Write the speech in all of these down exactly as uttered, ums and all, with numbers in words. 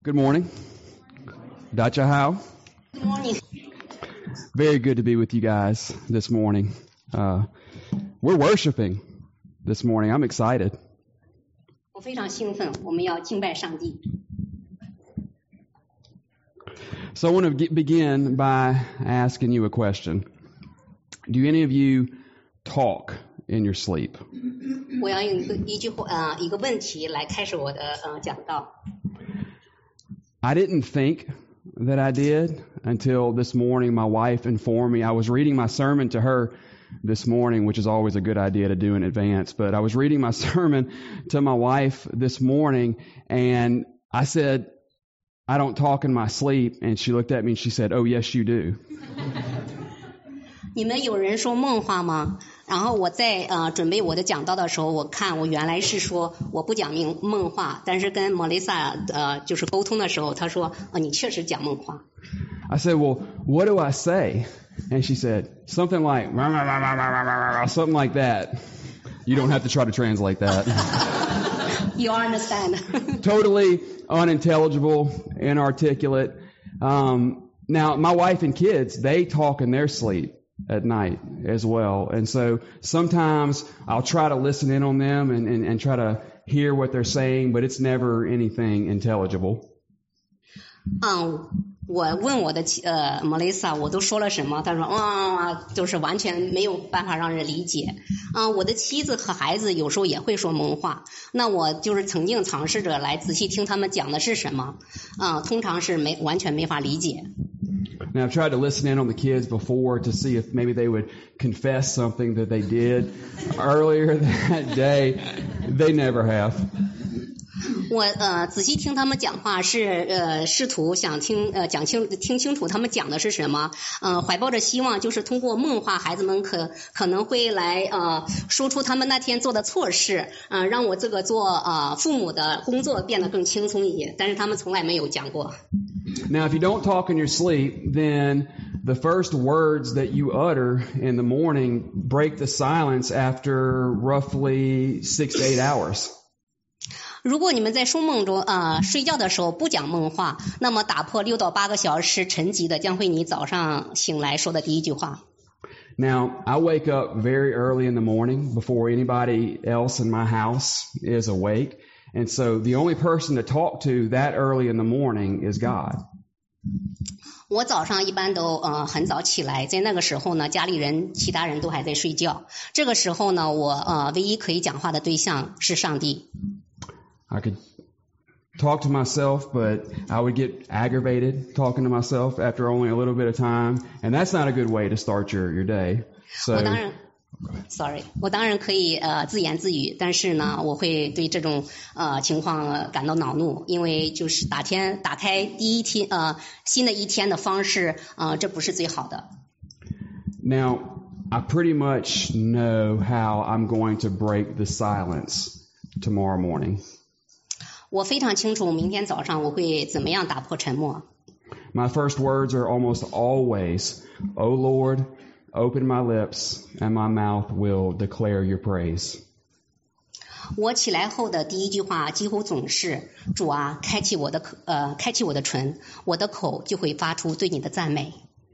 Good morning. Dacha Hao. Good morning. Very good to be with you guys this morning. Uh, we're worshiping this morning. I'm excited. 我非常兴奋，我们要敬拜上帝。 So I want to get, begin by asking you a question. Do any of you talk in your sleep? 我要用一个一句话呃一个问题来开始我的呃讲道。 I didn't think that I did until this morning. My wife informed me. I was reading my sermon to her this morning, which is always a good idea to do in advance. But I was reading my sermon to my wife this morning, and I said, I don't talk in my sleep. And she looked at me and she said, oh, yes, you do. 你们有人说梦话吗？然后我在呃准备我的讲道的时候，我看我原来是说我不讲梦梦话，但是跟莫雷萨呃就是沟通的时候，他说呃你确实讲梦话。 I said, well, what do I say? And she said, something like, rah, rah, rah, rah, rah, rah, rah, something like that. You don't have to try to translate that. You understand. Totally unintelligible, inarticulate. Um, now, my wife and kids, they talk in their sleep at night as well. And so sometimes I'll try to listen in on them and, and, and try to hear what they're saying, but it's never anything intelligible. 嗯，我问我的呃莫雷萨，我都说了什么？他说啊，就是完全没有办法让人理解。啊，我的妻子和孩子有时候也会说梦话，那我就是曾经尝试着来仔细听他们讲的是什么，啊，通常是没完全没法理解。 Now, I've tried to listen in on the kids before to see if maybe they would confess something that they did earlier that day. They never have. 我呃仔细听他们讲话是呃试图想听呃讲清听清楚他们讲的是什么，呃怀抱着希望就是通过梦话孩子们可可能会来呃说出他们那天做的错事，呃让我这个做呃父母的工作变得更轻松一些，但是他们从来没有讲过。 Now, if you don't talk in your sleep, then the first words that you utter in the morning break the silence after roughly six to eight hours. 如果你们在说梦中呃睡觉的时候不讲梦话，那么打破六到八个小时沉寂的将会你早上醒来说的第一句话。 Now, I wake up very early in the morning before anybody else in my house is awake. And so the only person to talk to that early in the morning is God. 我早上一般都呃很早起来，在那个时候呢，家里人其他人都还在睡觉。这个时候呢，我呃唯一可以讲话的对象是上帝。 I could talk to myself, but I would get aggravated talking to myself after only a little bit of time, and that's not a good way to start your, your day. So, 我当然 ，sorry， 我当然可以呃自言自语，但是呢，我会对这种呃情况感到恼怒，因为就是打天打开第一天呃新的一天的方式，呃这不是最好的。 Now, I pretty much know how I'm going to break the silence tomorrow morning. 我非常清楚明天早上我会怎么样打破沉默。 My first words are almost always, "O Lord, open my lips, and my mouth will declare your praise." 我起来后的第一句话几乎总是主啊，开启我的口呃，开启我的唇，我的口就会发出对你的赞美。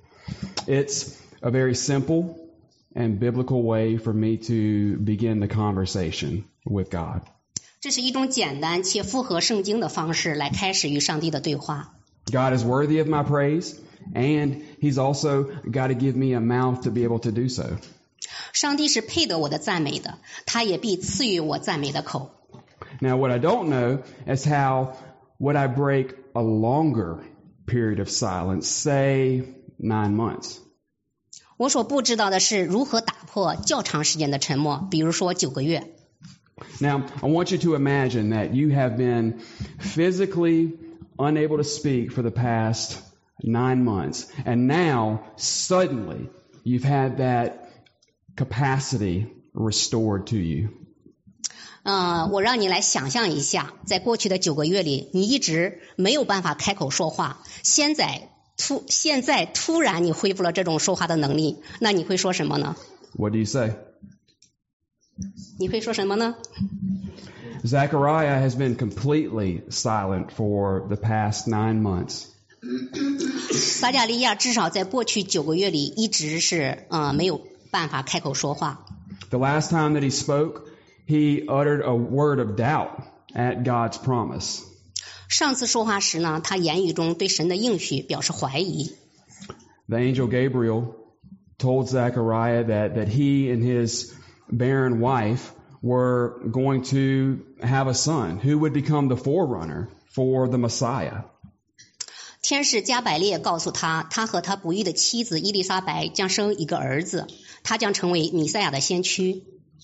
It's a very simple and biblical way for me to begin the conversation with God. 这是一种简单且符合圣经的方式来开始与上帝的对话。 God is worthy of my praise, and He's also got to give me a mouth to be able to do so. 上帝是配得我的赞美的，他也必赐予我赞美的口。 Now, what I don't know is how would I break a longer period of silence, say nine months. 我所不知道的是如何打破较长时间的沉默，比如说九个月。 Now, I want you to imagine that you have been physically unable to speak for the past nine months, and now, suddenly, you've had that capacity restored to you. 呃，我让你来想象一下，在过去的九个月里，你一直没有办法开口说话，现在突现在突然你恢复了这种说话的能力，那你会说什么呢？ What do you say? 你会说什么呢 Zechariah has been completely silent for the past nine months. 撒迦利亚至少在过去九个月里一直是呃没有办法开口说话。 The last time that he spoke, he uttered a word of doubt at God's promise. 上次说话时呢，他言语中对神的应许表示怀疑。 The angel Gabriel told Zechariah that, that he and his barren wife were going to have a son who would become the forerunner for the Messiah. 天使加百列告诉他，他和他不育的妻子伊丽莎白将生一个儿子，他将成为弥赛亚的先驱。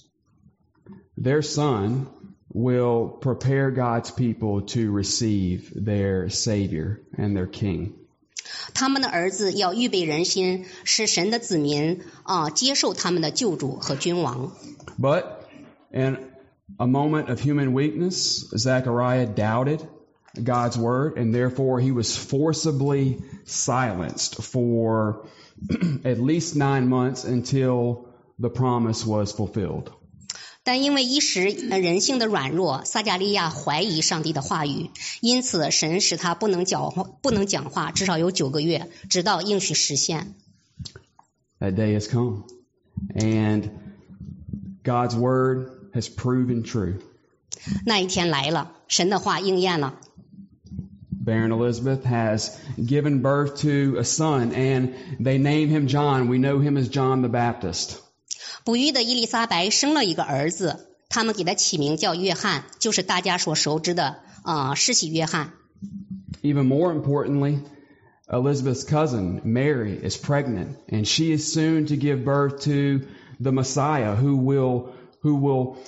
Their son will prepare God's people to receive their Savior and their King. 他们的儿子要预备人心，使神的子民啊、呃、接受他们的救主和君王。 But in a moment of human weakness, Zechariah doubted God's word, and therefore he was forcibly silenced for at least nine months until the promise was fulfilled. 但因为一时人性的软弱，撒迦利亚怀疑上帝的话语，因此神使他不能讲话，不能讲话，至少有九个月，直到应许实现。 That day has come, and God's word has proven true. 那一天来了，神的话应验了。 Barren Elizabeth has given birth to a son, and they name him John. We know him as John the Baptist. 不育的伊丽莎白生了一个儿子，他们给他起名叫约翰，就是大家所熟知的啊、呃、施洗约翰。 Even more importantly, Elizabeth's cousin Mary is pregnant, and she is soon to give birth to the Messiah, who will who will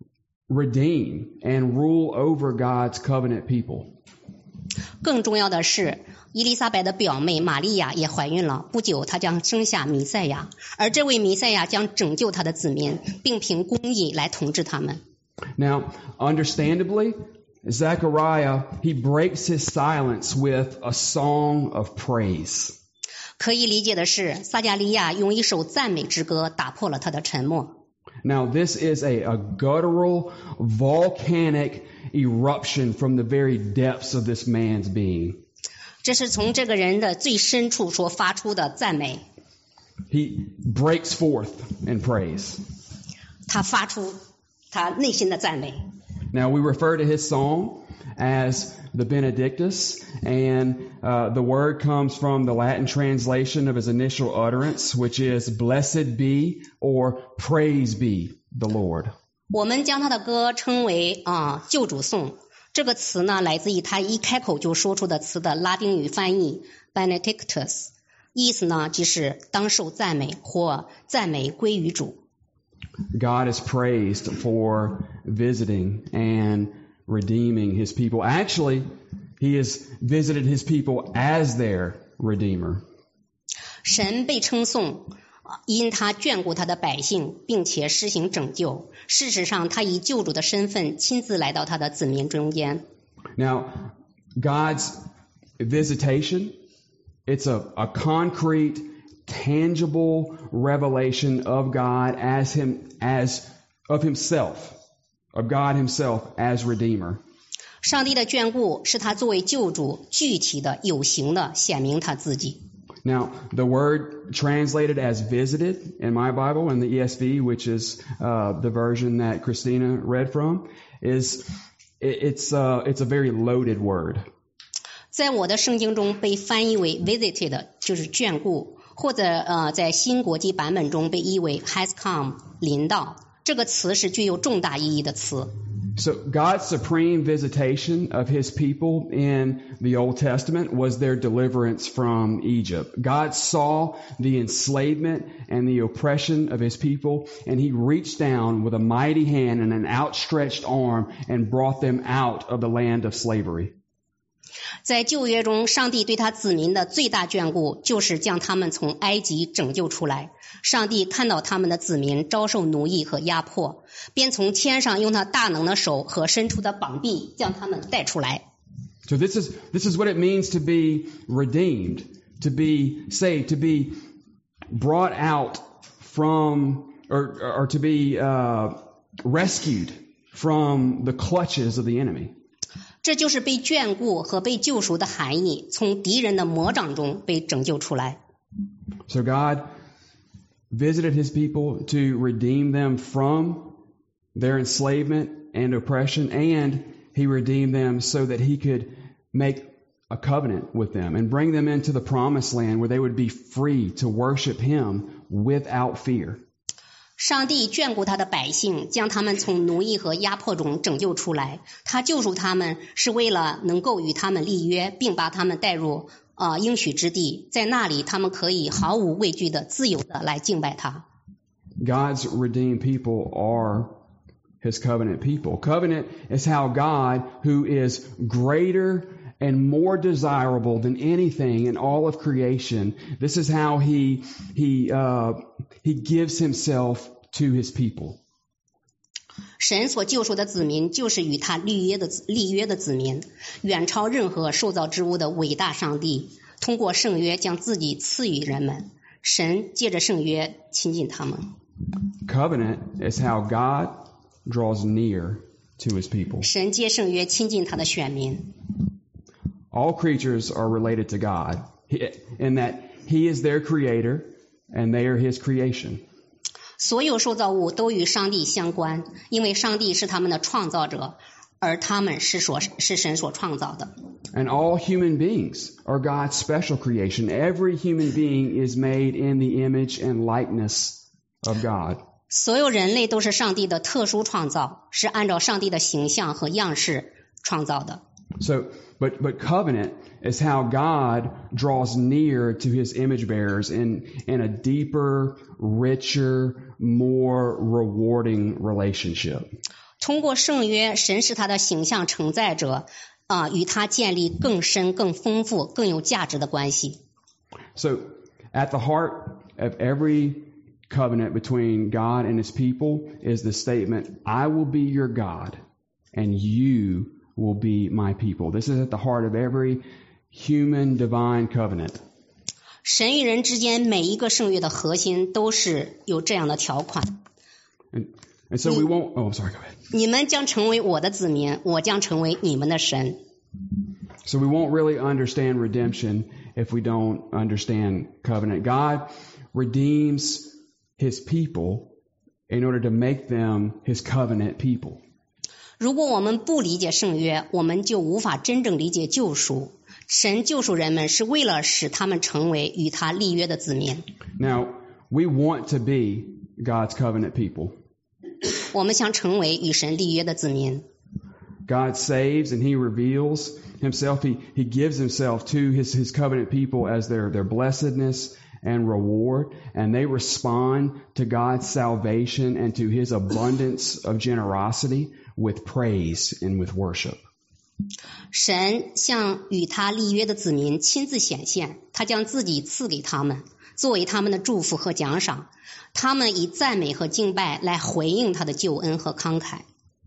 redeem and rule over God's covenant people. 更重要的是，伊丽莎白的表妹玛利亚也怀孕了，不久她将生下弥赛亚，而这位弥赛亚将拯救她的子民，并凭公义来统治他们。 Now, understandably, Zechariah, he breaks his silence with a song of praise. 可以理解的是，撒迦利亚用一首赞美之歌打破了他的沉默。 Now, this is a, a guttural, volcanic eruption from the very depths of this man's being. 这是从这个人的最深处所发出的赞美。 He breaks forth in praise. 他发出他内心的赞美。 Now, we refer to his song as the Benedictus, and uh, the word comes from the Latin translation of his initial utterance, which is blessed be or praise be the Lord. 我们将他的歌称为啊、呃、救主颂。这个词呢，来自于他一开口就说出的词的拉丁语翻译 Benedictus， 意思呢就是当受赞美或赞美归于主。 God is praised for visiting and redeeming his people. Actually, he has visited his people as their redeemer. 神被称颂，因他眷顾他的百姓，并且施行拯救。事实上，他以救主的身份亲自来到他的子民中间。 Now, God's visitation, it's a, a concrete, tangible revelation of God as him, as of himself, of God himself as Redeemer. 上帝的眷顾是他作为救主具体的、有形的显明他自己。 Now, the word translated as visited in my Bible, in the E S V, which is uh, the version that Christina read from, is it, it's uh, it's a very loaded word. 在我的圣经中被翻译为 visited， 就是眷顾，或者呃在新国际版本中被译为 has come， 临到。这个词是具有重大意义的词。 So God's supreme visitation of his people in the Old Testament was their deliverance from Egypt. God saw the enslavement and the oppression of his people, and he reached down with a mighty hand and an outstretched arm and brought them out of the land of slavery. 在旧约中，上帝对他子民的最大眷顾就是将他们从埃及拯救出来。上帝看到他们的子民遭受奴役和压迫，便从天上用他大能的手和伸出的膀臂将他们带出来。 So this is this is what it means to be redeemed, to be saved, to be brought out from, or or to be uh, rescued from the clutches of the enemy. 这就是被眷顾和被救赎的含义，从敌人的魔掌中被拯救出来。 So God visited his people to redeem them from their enslavement and oppression, and he redeemed them so that he could make a covenant with them and bring them into the promised land where they would be free to worship him without fear. 上帝眷顾他的百姓，将他们从奴役和压迫中拯救出来。他救赎他们是为了能够与他们立约，并把他们带入呃应许之地，在那里他们可以毫无畏惧的自由的来敬拜他。 God's redeemed people are his covenant people. Covenant is how God, who is greater and more desirable than anything in all of creation, this is how he he uh, he gives himself to his people. 神所救赎的子民就是与他立约的立约的子民，远超任何受造之物的伟大上帝，通过圣约将自己赐予人们。神借着圣约亲近他们。 Covenant is how God draws near to his people. 神借圣约亲近他的选民。 All creatures are related to God in that he is their creator and they are his creation. 所有受造物都与上帝相关，因为上帝是他们的创造者，而他们是所是神所创造的。 And all human beings are God's special creation. Every human being is made in the image and likeness of God. 所有人类都是上帝的特殊创造，是按照上帝的形象和样式创造的。 So, but but covenant is how God draws near to his image bearers in in a deeper, richer, more rewarding relationship. 通过圣约，神是他的形象承载者，啊、呃，与他建立更深、更丰富、更有价值的关系。 So, at the heart of every covenant between God and his people is the statement, I will be your God and you will be my people. This is at the heart of every human divine covenant. 神与人之间每一个圣约的核心都是有这样的条款。 And, and so we won't, oh, I'm sorry, go ahead. 你们将成为我的子民，我将成为你们的神。 So we won't really understand redemption if we don't understand covenant. God redeems his people in order to make them his covenant people. 如果我们不理解圣约，我们就无法真正理解救赎。神救赎人们是为了使他们成为与他立约的子民。 Now, we want to be God's covenant people. 我们想成为与神立约的子民。 God saves and he reveals himself. He, he gives himself to his, his covenant people as their, their blessedness and reward, and they respond to God's salvation and to his abundance of generosity with praise and with worship. 神向与他立约的子民亲自显现，他将自己赐给他们，作为他们的祝福和奖赏。他们以赞美和敬拜来回应他的救恩和慷慨。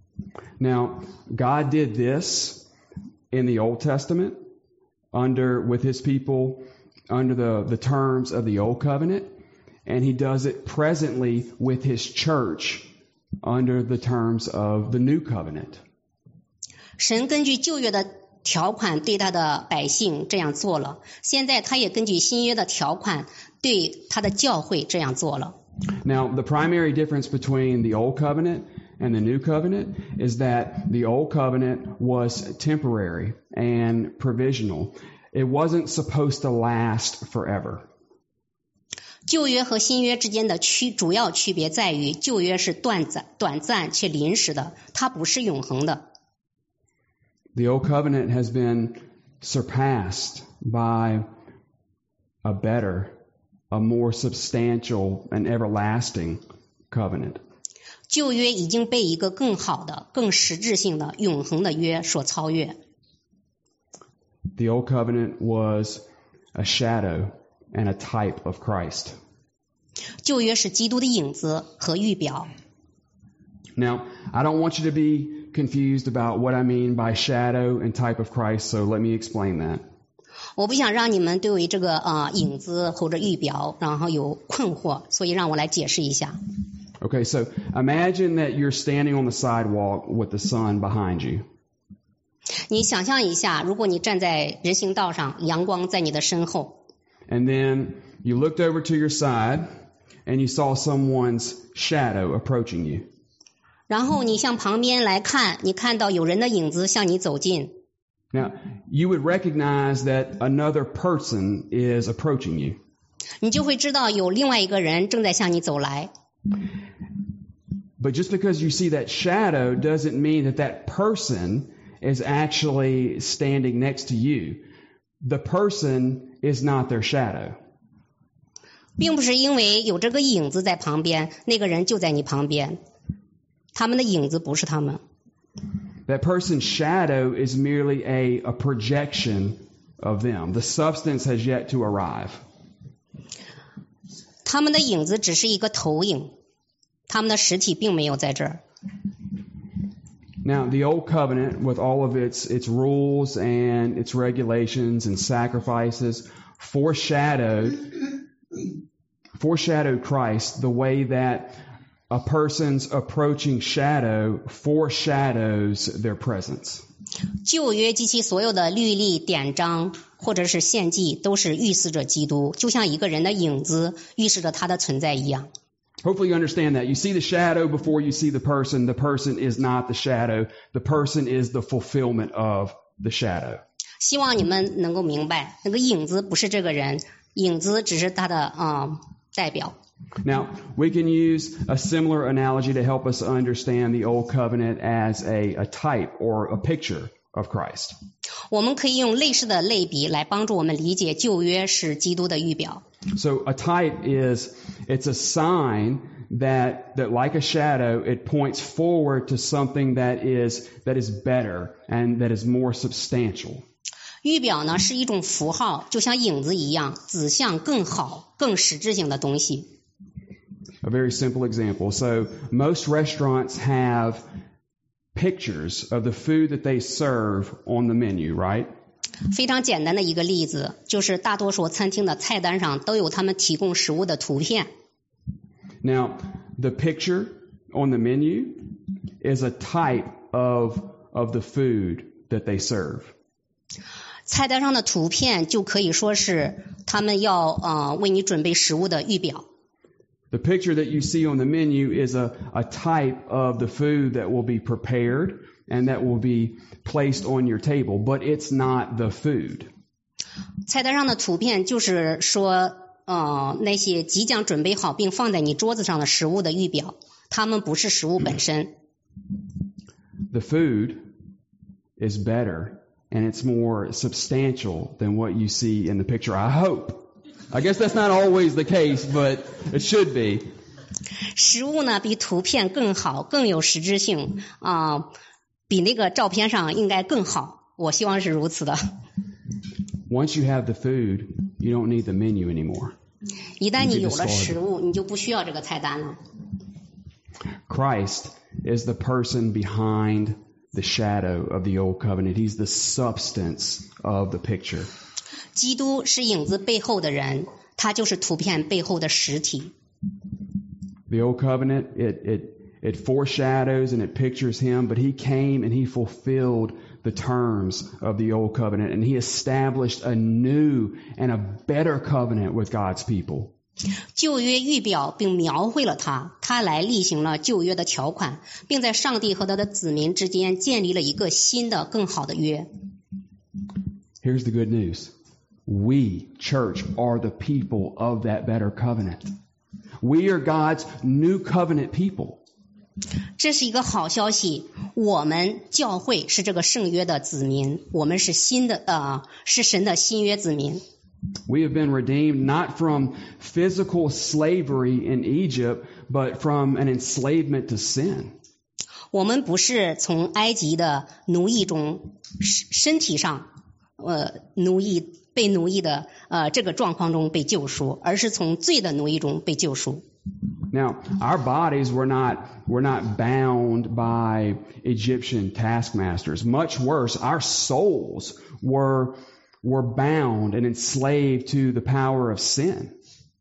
Now, God did this in the Old Testament under with his people under the, the terms of the Old Covenant, and he does it presently with his church under the terms of the New Covenant. 神根据旧约的条款对他的百姓这样做了，现在他也根据新约的条款对他的教会这样做了。 Now, the primary difference between the Old Covenant and the New Covenant is that the Old Covenant was temporary and provisional. It wasn't supposed to last forever. 旧约和新约之间的区主要区别在于，旧约是短暂、短暂且临时的，它不是永恒的。 The Old Covenant has been surpassed by a better, a more substantial and everlasting covenant. 旧约已经被一个更好的、更实质性的、永恒的约所超越。 The Old Covenant was a shadow and a type of Christ. 旧约是基督的影子和预表。 Now, I don't want you to be confused about what I mean by shadow and type of Christ, so let me explain that. 我不想让你们对于这个呃影子或者预表然后有困惑，所以让我来解释一下。 Okay, so imagine that you're standing on the sidewalk with the sun behind you. 你想象一下，如果你站在人行道上，阳光在你的身后。 And then you looked over to your side and you saw someone's shadow approaching you. 然后你向旁边来看，你看到有人的影子向你走近。 Now, you would recognize that another person is approaching you. 你就会知道有另外一个人正在向你走来。 But just because you see that shadow doesn't mean that that person is actually standing next to you. The person is not their shadow. 并不是因为有这个影子在旁边，那个人就在你旁边。他们的影子不是他们。 That person's shadow is merely a, a projection of them. The substance has yet to arrive. 他们的影子只是一个投影，他们的实体并没有在这儿。 Now, the Old Covenant, with all of its its rules and its regulations and sacrifices, foreshadowed foreshadowed Christ the way that a person's approaching shadow foreshadows their presence. 旧约及其所有的律例、典章或者是献祭，都是预示着基督，就像一个人的影子预示着他的存在一样。 Hopefully you understand that. You see the shadow before you see the person. The person is not the shadow. The person is the fulfillment of the shadow. 希望你们能够明白，那个影子不是这个人，影子只是他的啊、呃、代表。 Now, we can use a similar analogy to help us understand the Old Covenant as a, a type or a picture of Christ. 我们可以用类似的类比来帮助我们理解旧约是基督的预表。 So a type is, it's a sign that, that like a shadow, it points forward to something that is, that is better and that is more substantial. 预表呢是一种符号，就像影子一样，指向更好、更实质性的东西。 A very simple example. So most restaurants have pictures of the food that they serve on the menu, right? 非常简单的一个例子，就是大多数餐厅的菜单上都有他们提供食物的图片。 Now, the picture on the menu is a type of, of the food that they serve. 菜单上的图片就可以说是他们要呃为你准备食物的预表。 The picture that you see on the menu is a, a type of the food that will be prepared and that will be placed on your table, but it's not the food. 菜单上的图片就是说呃那些即将准备好并放在你桌子上的食物的预表，它们不是食物本身。 The food is better and it's more substantial than what you see in the picture. I hope. I guess that's not always the case, but it should be. 食物呢比图片更好，更有实质性啊、呃，比那个照片上应该更好。我希望是如此的。 Once you have the food, you don't need the menu anymore. 一旦你有了食物，你就不需要这个菜单了。 Christ is the person behind the shadow of the old covenant. He's the substance of the picture. 基督是影子背后的人，他就是图片背后的实体。 The old covenant, it, it, it foreshadows and it pictures him, but he came and he fulfilled the terms of the old covenant, and he established a new and a better covenant with God's people. 旧约预表并描绘了他，他来例行了旧约的条款，并在上帝和他的子民之间建立了一个新的更好的约。 Here's the good news. We, church, are the people of that better covenant. We are God's new covenant people. 这是一个好消息，我们教会是这个圣约的子民，我们是新的呃，是神的新约子民。 We have been redeemed not from physical slavery in Egypt, but from an enslavement to sin. 我们不是从埃及的奴役中身体上呃奴役被奴役的呃这个状况中被救赎，而是从罪的奴役中被救赎。 Now, our bodies were not were not bound by Egyptian taskmasters. Much worse, our souls were were bound and enslaved to the power of sin.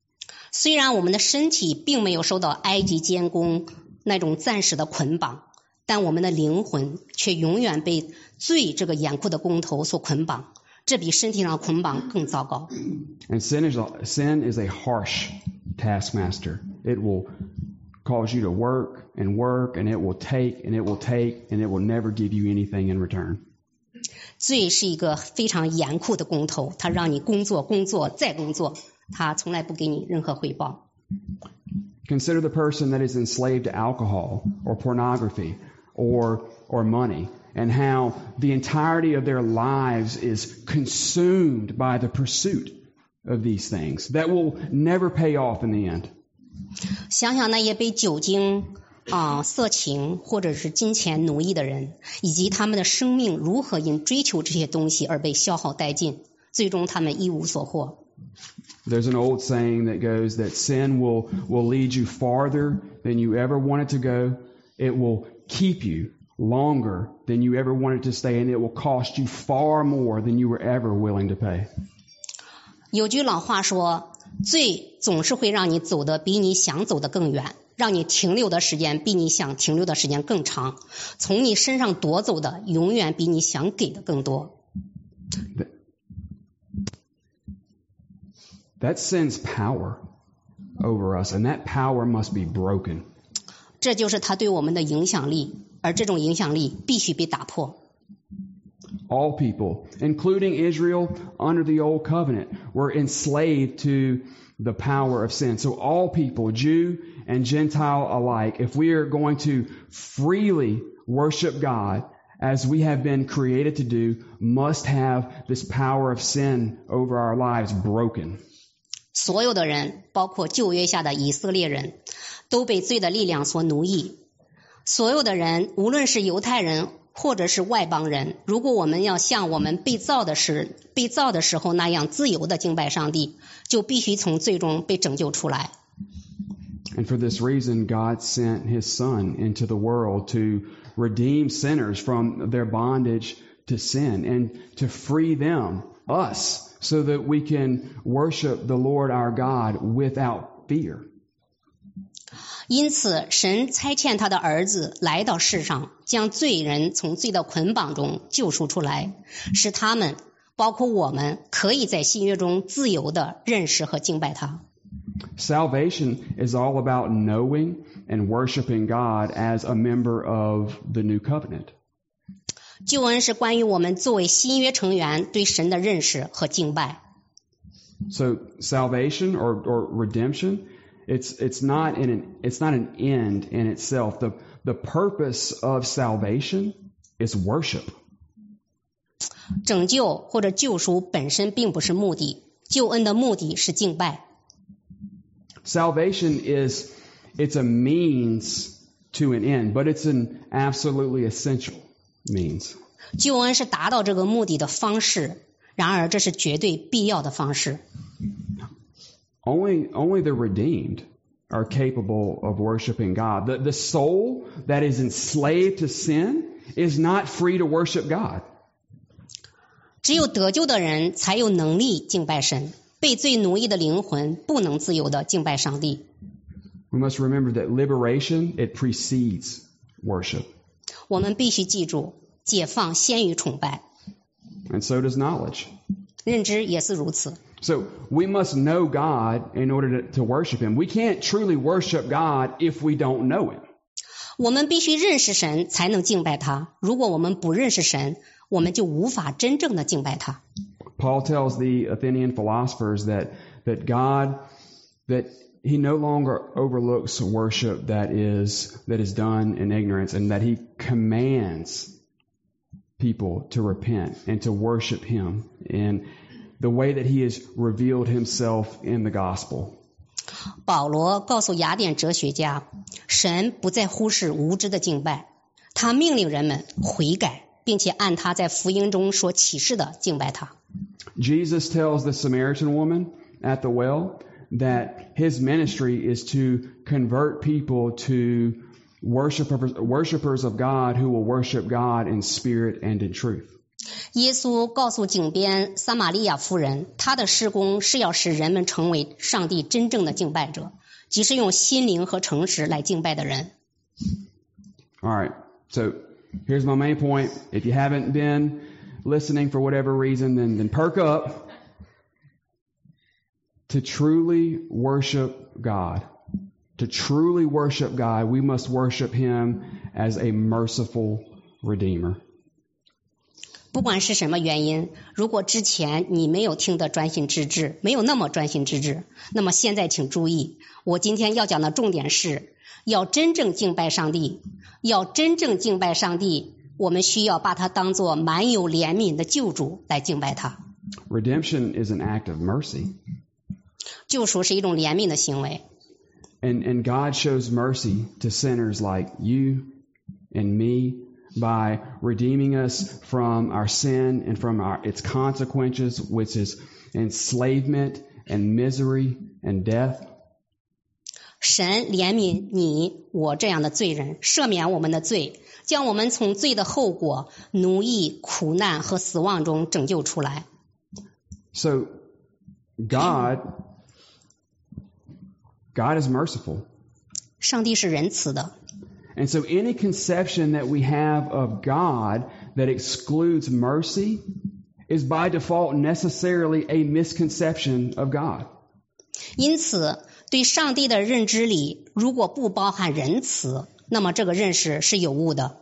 虽然我们的身体并没有受到埃及监工那种暂时的捆绑，但我们的灵魂却永远被罪这个严酷的工头所捆绑，这比身体上的捆绑更糟糕。 And sin is a, sin is a harsh taskmaster. It will cause you to work and work, and it will take and it will take, and it will never give you anything in return. 罪是一个非常严酷的工头，它让你工作工作再工作，它从来不给你任何回报。 Consider the person that is enslaved to alcohol or pornography or or money, and how the entirety of their lives is consumed by the pursuit of these things that will never pay off in the end. 想想那些被酒精啊、色情或者是金钱奴役的人，以及他们的生命如何因追求这些东西而被消耗殆尽，最终他们一无所获。 There's an old saying that goes that sin will, will lead you farther than you ever wanted to go. It will keep you longer than you ever wanted to stay, and it will cost you far more than you were ever willing to pay. 有句老话说，罪总是会让你走得比你想走得更远，让你停留的时间比你想停留的时间更长，从你身上夺走的永远比你想给的更多。 That sin's power over us, and that power must be broken. 这就是他对我们的影响力，而这种影响力必须被打破。 All people, including Israel under the old covenant, were enslaved to the power of sin. So all people, Jew and Gentile alike, if we are going to freely worship God as we have been created to do, must have this power of sin over our lives broken. 所有的人，包括旧约下的以色列人，都被罪的力量所奴役。所有的人，无论是犹太人或者是外邦人，如果我们要像我们被造的时被造的时候那样自由的敬拜上帝，就必须从罪中被拯救出来。 And for this reason, God sent His Son into the world to redeem sinners from their bondage to sin and to free them, us, so that we can worship the Lord our God without fear. 因此，神差遣他的儿子来到世上，将罪人从罪的捆绑中救赎出来，使他们，包括我们，可以在新约中自由地认识和敬拜他。 Salvation is all about knowing and worshiping God as a member of the new covenant. 救恩是关于我们作为新约成员对神的认识和敬拜。 So salvation or, or redemption, it's it's not in an it's not an end in itself. The the purpose of salvation is worship. 拯救或者救赎本身并不是目的，救恩的目的是敬拜。 Salvation is it's a means to an end, but it's an absolutely essential means. 救恩是达到这个目的的方式，然而这是绝对必要的方式。 Only only the redeemed are capable of worshiping God. The the soul that is enslaved to sin is not free to worship God. 只有得救的人才有能力敬拜神，被罪奴役的灵魂不能自由地敬拜上帝。 We must remember that liberation, it precedes worship. 我们必须记住，解放先于崇拜， And so does knowledge. 认知也是如此。 So we must know God in order to, to worship Him. We can't truly worship God if we don't know Him. 我们必须认识神才能敬拜他，如果我们不认识神，我们就无法真正的敬拜他。 Paul tells the Athenian philosophers that that God that He no longer overlooks worship that is that is done in ignorance, and that He commands people to repent and to worship Him in the way that He has revealed Himself in the gospel. 保罗告诉雅典哲学家，神不再忽视无知的敬拜，他命令人们悔改，并且按他在福音中所启示的敬拜他。 Jesus tells the Samaritan woman at the well that His ministry is to convert people to worshipers, worshipers of God who will worship God in spirit and in truth. 耶稣告诉井边撒玛利亚妇人，他的事工是要使人们成为上帝真正的敬拜者，即是用心灵和诚实来敬拜的人。 All right, so here's my main point. If you haven't been listening for whatever reason, then, then perk up. To truly worship God, to truly worship God, we must worship Him as a merciful Redeemer. 不管是什么原因，如果之前你没有听得专心致志，没有那么专心致志，那么现在请注意，我今天要讲的重点是要真正敬拜上帝。要真正敬拜上帝，我们需要把他当作满有怜悯的救主来敬拜他。 Redemption is an act of mercy. 救赎是一种怜悯的行为。 And, and God shows mercy to sinners like you and me by redeeming us from our sin and from our, its consequences, which is enslavement and misery and death. 神怜悯你我这样的罪人，赦免我们的罪，将我们从罪的后果、奴役、苦难和死亡中拯救出来。 So God God is merciful. 上帝是仁慈的。 And so any conception that we have of God that excludes mercy is by default necessarily a misconception of God. 因此，对上帝的认知里，如果不包含仁慈，那么这个认识是有误的。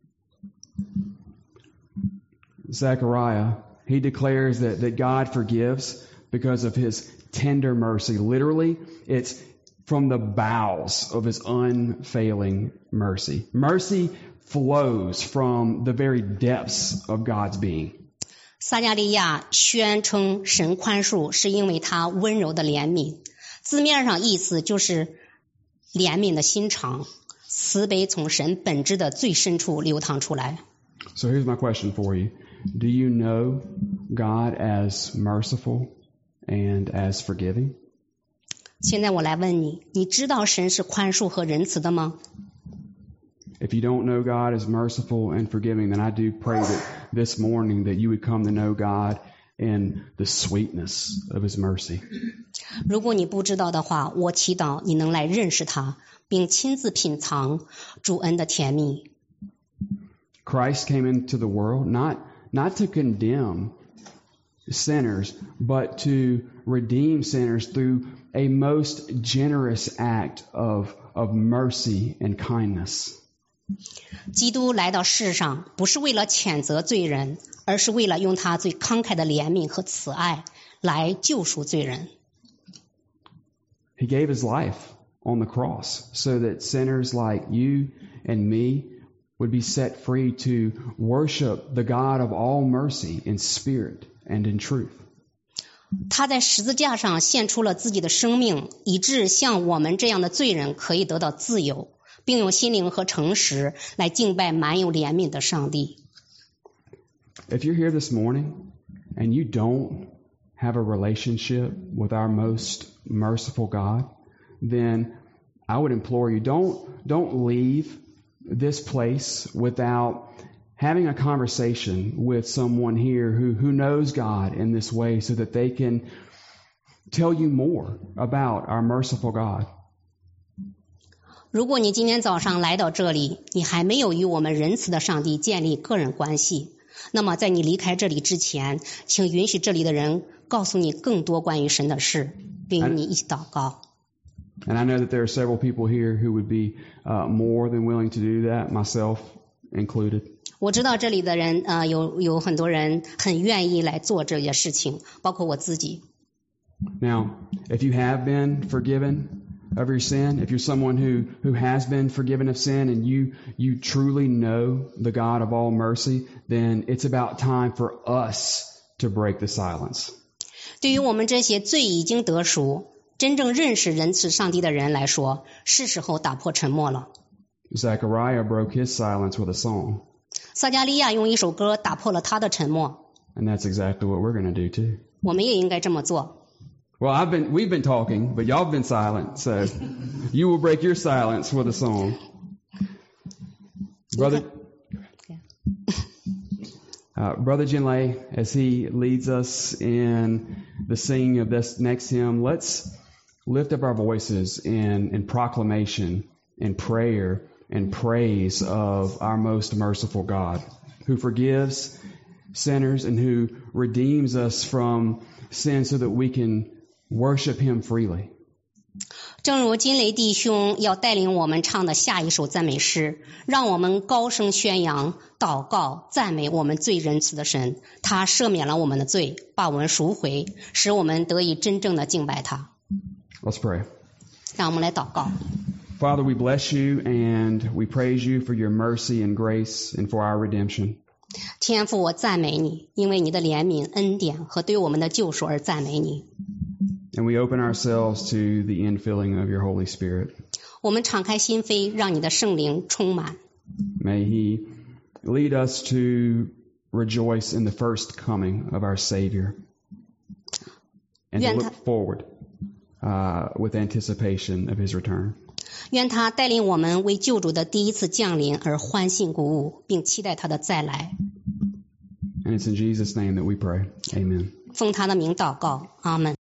Zechariah, he declares that, that God forgives because of His tender mercy. Literally, it's from the bowels of His unfailing mercy. Mercy flows from the very depths of God's being. 撒迦利亚宣称神宽恕是因为他温柔的怜悯，字面上意思就是怜悯的心肠，慈悲从神本质的最深处流淌出来。 So here's my question for you. Do you know God as merciful and as forgiving? 现在我来问你，你知道神是宽恕和仁慈的吗？ If you don't know God as merciful and forgiving, then I do pray that this morning that you would come to know God in the sweetness of His mercy. 如果你不知道的话，我祈祷你能来认识他，并亲自品尝主恩的甜蜜。 Christ came into the world not, not to condemn sinners, but to redeem sinners through a most generous act of, of mercy and kindness. 基督来到世上，不是为了谴责罪人，而是为了用他最慷慨的怜悯和慈爱来救赎罪人。 He gave His life on the cross so that sinners like you and me would be set free to worship the God of all mercy in spirit and in truth. 他在十字架上献出了自己的生命，以致像我们这样的罪人可以得到自由，并用心灵和诚实来敬拜满有怜悯的上帝。 If you're here this morning and you don't have a relationship with our most merciful God, then I would implore you, don't, don't leave this place without having a conversation with someone here who, who knows God in this way so that they can tell you more about our merciful God. 如果你今天早上来到这里，你还没有与我们仁慈的上帝建立个人关系，那么在你离开这里之前，请允许这里的人告诉你更多关于神的事，并与你一起祷告。 And I know that there are several people here who would be uh, more than willing to do that, myself included. 我知道这里的人，呃，有有很多人很愿意来做这些事情，包括我自己。 Now, if you have been forgiven of your sin, if you're someone who, who has been forgiven of sin and you, you truly know the God of all mercy, then it's about time for us to break the silence. 对于我们这些罪已经得赎、真正认识仁慈上帝的人来说，是时候打破沉默了。 Zechariah broke his silence with a song. 撒迦利亚用一首歌打破了他的沉默。 And that's exactly what we're going to do too. 我们也应该这么做。 Well, I've been, we've been talking, but y'all have been silent, so you will break your silence with a song. Brother, Uh, Brother Jinlei, as he leads us in the singing of this next hymn, let's lift up our voices in, in proclamation and prayer and praise of our most merciful God, who forgives sinners and who redeems us from sin so that we can worship Him freely. 正如金雷弟兄要带领我们唱的下一首赞美诗，让我们高声宣扬、祷告、赞美我们最仁慈的神，他赦免了我们的罪，把我们赎回，使我们得以真正的敬拜他。 Let's pray. 让我们来祷告。 Father, we bless you and we praise you for your mercy and grace and for our redemption. 天父，我赞美你，因为你的怜悯、恩典和对我们的救赎而赞美你。 And we open ourselves to the infilling of your Holy Spirit. 我们敞开心扉，让你的圣灵充满。 May He lead us to rejoice in the first coming of our Savior and to look forward uh, with anticipation of His return. 愿他带领我们为救主的第一次降临而欢欣鼓舞，并期待他的再来。 And it's in Jesus' name that we pray. Amen. 奉他的名祷告，阿们。